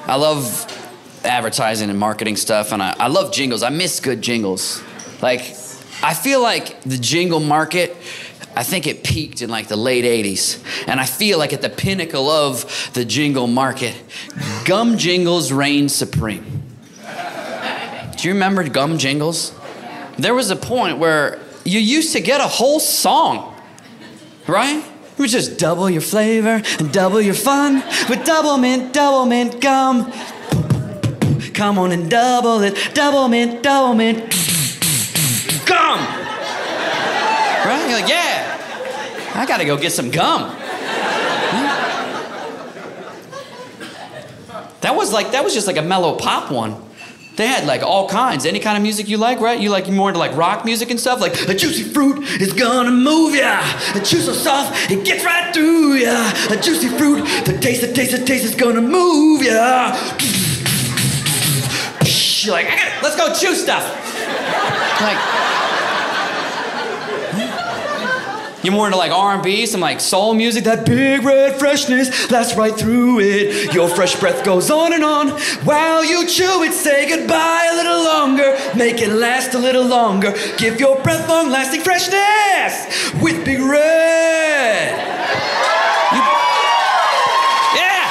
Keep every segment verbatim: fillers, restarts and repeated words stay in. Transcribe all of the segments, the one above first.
I love advertising and marketing stuff, and I, I love jingles. I miss good jingles. Like, I feel like the jingle market, I think it peaked in like the late eighties. And I feel like at the pinnacle of the jingle market, gum jingles reigned supreme. Do you remember gum jingles? There was a point where you used to get a whole song, right? It was just double your flavor and double your fun with double mint, double mint gum. Come on and double it, double mint, double mint, gum. Right? You're like, yeah, I gotta go get some gum. That was like, that was just like a mellow pop one. They had like all kinds, any kind of music you like, right? You like more into like rock music and stuff, like a juicy fruit is gonna move ya. A juice so soft, it gets right through ya. A juicy fruit, the taste, the taste, the taste is gonna move ya. You're like, I gotta, let's go chew stuff. Like, you're more into like R and B, some like soul music, that big red freshness lasts right through it. Your fresh breath goes on and on while you chew it. Say goodbye a little longer, make it last a little longer. Give your breath long-lasting freshness with Big Red. You, yeah.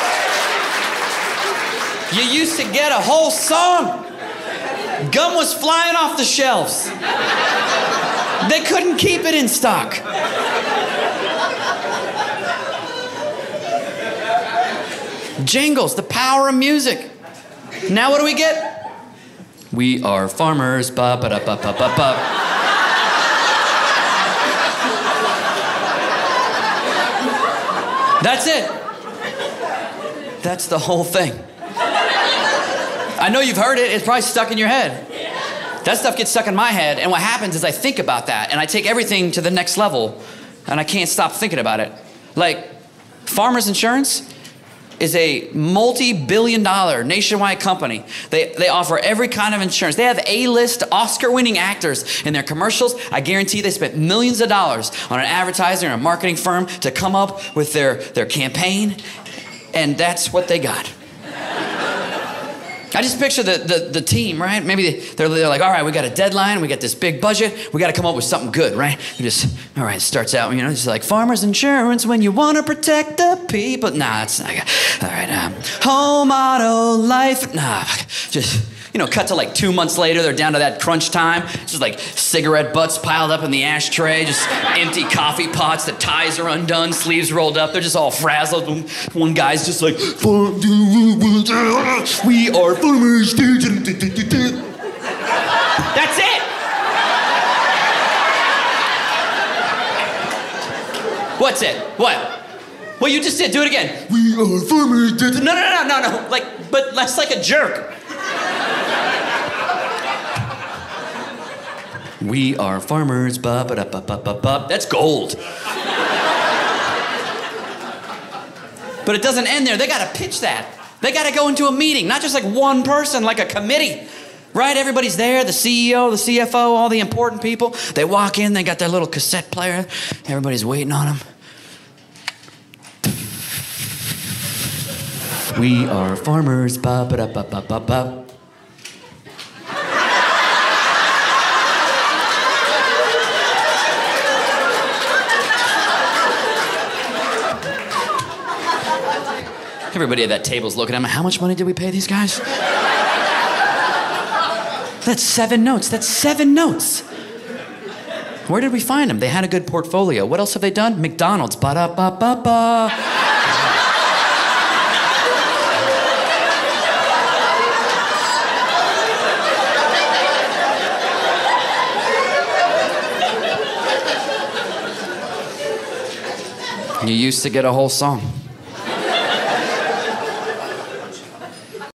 You used to get a whole song. Gum was flying off the shelves. They couldn't keep it in stock. Jingles, the power of music. Now what do we get? We are farmers, ba ba da ba ba ba ba. That's it. That's the whole thing. I know you've heard it, it's probably stuck in your head. That stuff gets stuck in my head, and what happens is I think about that, and I take everything to the next level, and I can't stop thinking about it. Like, Farmers Insurance is a multi-billion dollar nationwide company. They, they offer every kind of insurance. They have A-list Oscar-winning actors in their commercials. I guarantee they spent millions of dollars on an advertiser and a marketing firm to come up with their, their campaign, and that's what they got. I just picture the, the, the team, right? Maybe they're, they're like, all right, we got a deadline, we got this big budget, we got to come up with something good, right? We just, all right, it starts out, you know, just like Farmers Insurance when you want to protect the people. Nah, it's not, all right, um, Home Auto Life, nah, just, you know, cut to like two months later, they're down to that crunch time, just like cigarette butts piled up in the ashtray, just empty coffee pots, the ties are undone, sleeves rolled up, they're just all frazzled. One guy's just like, we are farmers. That's it. What's it? What? Well, you just did. Do it again. We are farmers. No, no, no, no, no. Like, but that's like a jerk. We are farmers. Ba ba da ba ba ba ba. That's gold. But it doesn't end there. They got to pitch that. They got to go into a meeting, not just like one person, like a committee, right? Everybody's there, the C E O, the C F O, all the important people. They walk in, they got their little cassette player. Everybody's waiting on them. We are farmers, ba ba da ba ba ba ba. Everybody at that table's looking at me. How much money did we pay these guys? That's seven notes. That's seven notes. Where did we find them? They had a good portfolio. What else have they done? McDonald's. Ba-da-ba-ba-ba. You used to get a whole song.